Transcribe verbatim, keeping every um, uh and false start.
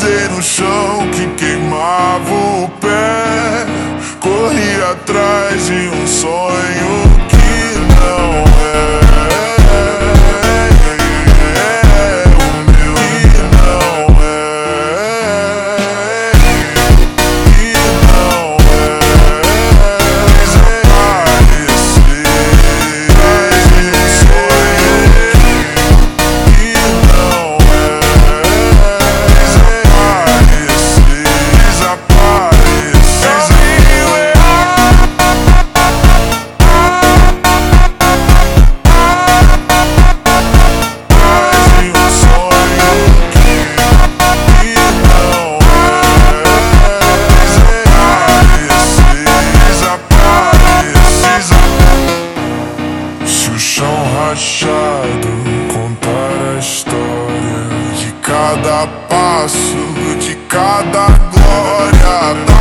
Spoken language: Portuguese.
pisei no chão que queimava o pé. Corri atrás de um sonho que não é o meu, que não é, que não é. Desaparecer atrás de um sonho que não é. Desaparecer, desaparecer. Rachado, contar a história de cada passo, de cada glória.